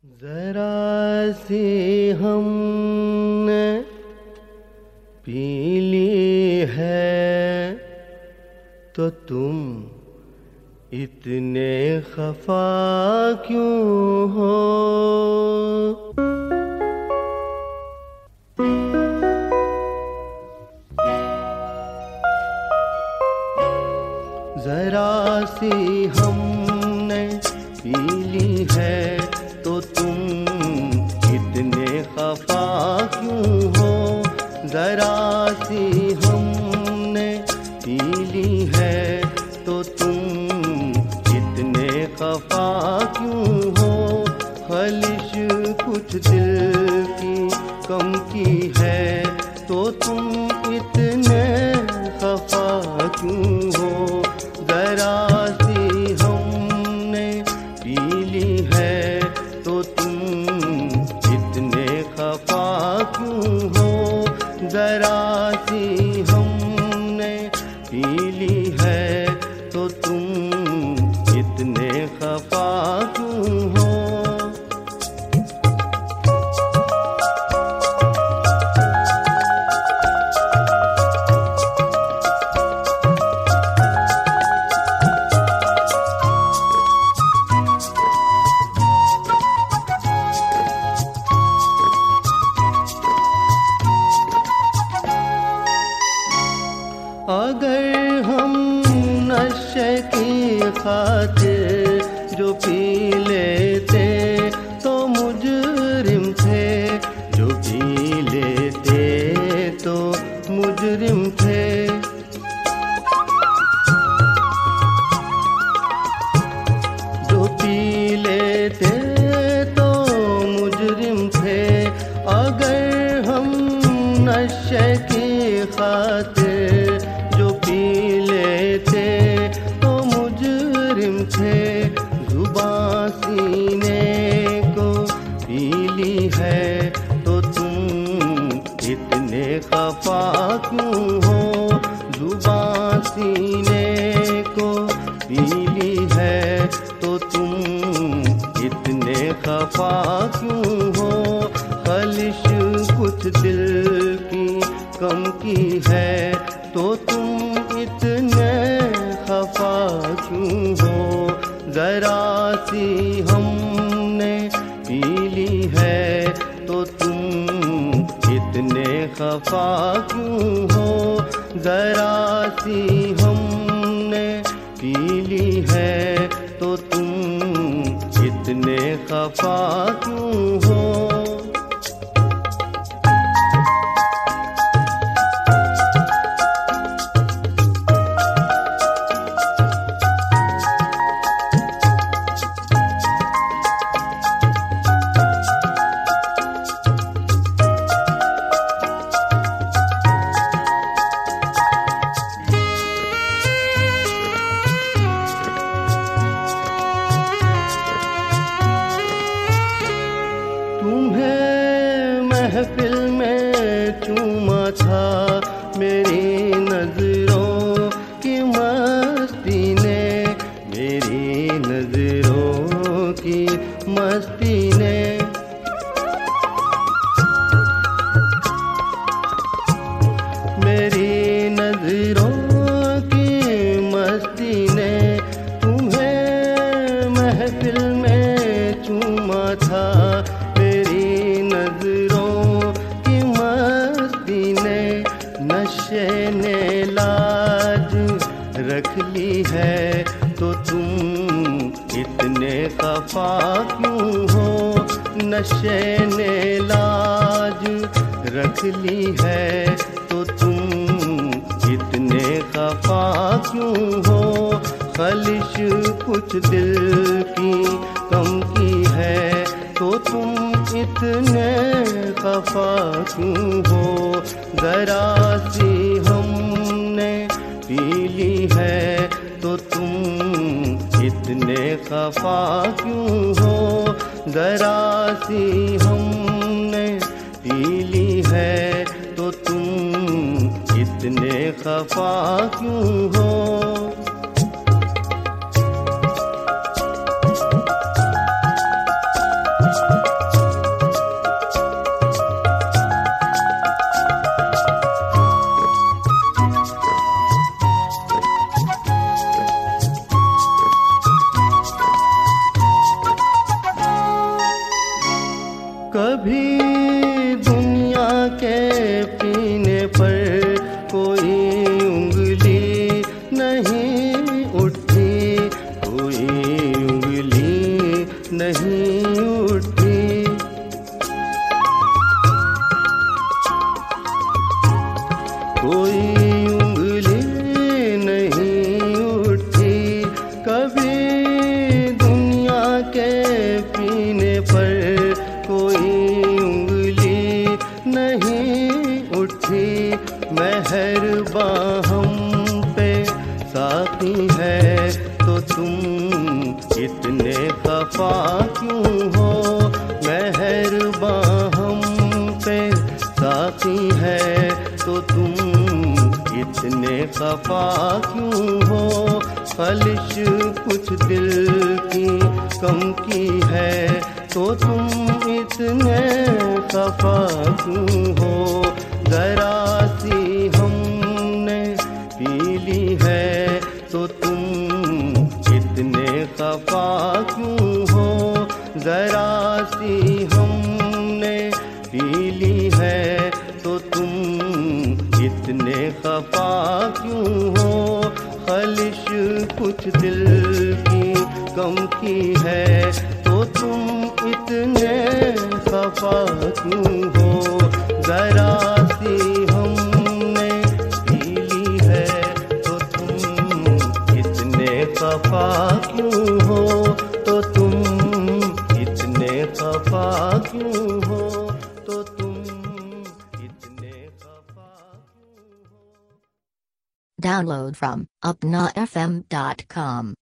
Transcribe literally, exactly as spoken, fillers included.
जरा सी हमने पी ली है तो तुम इतने खफा क्यों हो? जरा सी हमने पी ली है तो तुम इतने खफा क्यों हो? जरा सी हमने पी ली है तो तुम इतने खफा क्यों हो? खलिश कुछ दिल की कम की है तो तुम इतने खफा क्यों हो? जरा सी हमने पी ली है तो तुम इतने खफा क्यों हो? जरा सी हमने पी ली है तो तुम इतने खफा क्यों हो? अगर हम नशे की खातिर जो पी लेते तो मुजरिम थे, जो पी लेते तो मुजरिम थे। जो पी लेते तो मुजरिम थे। अगर हम नशे की खातिर जो पी लेते तो मुजरिम थे। जुबां सीने को पी ली है तो तुम इतने खफा क्यों हो? जुबां सीने को पी ली है तो तुम इतने खफा क्यों हो? खलिश कुछ दिल की कम की है तो तुम इतने खफा क्यों हो? जरा सी हमने पी ली है तो तुम इतने खफा क्यों हो? जरा सी हमने पी ली है तो तुम इतने खफा क्यों हो? महफिल में चूमा था मेरी नजरों की मस्ती ने, मेरी नजरों की मस्ती ने। मेरी नजरों की मस्ती ने तुम्हें महफिल में चूमा था। मेरी नजरों नशे ने लाज रख ली है तो तुम इतने खफा क्यों हो? नशे ने लाज रख ली है तो तुम इतने खफा क्यों हो? खलिश कुछ दिल की कम की है तो तुम इतने खफा क्यों हो? जरा सी हमने पी ली है तो तुम इतने खफा क्यों हो? जरा सी हमने पी ली है तो तुम इतने खफा क्यों हो? कभी दुनिया के पीने पर कोई उंगली नहीं उठी, कोई उंगली नहीं उठी। कोई उंगली नहीं उठी। कभी दुनिया के पीने पर कोई उंगली नहीं उठी। मेहरबान हम पे साथी है तो तुम इतने खफा क्यों हो। मेहरबान हम पे साथी है तो तुम इतने खफा क्यों हो। खलिश कुछ दिल की कम की है तो तुम इतने खफा क्यों हो। जरा सी हमने पी ली है तो तुम इतने खफा क्यों हो। जरा सी हमने पी ली है तो तुम इतने खफा क्यों हो। खलिश कुछ दिल की कम की है तो तुम इतने खफा क्यों हो। जरा सी हमने पी ली है तो तुम इतने खफा क्यों हो। तो तुम इतने खफा क्यों हो। तो तुम इतने खफा क्यों हो। Download from upna f m dot com.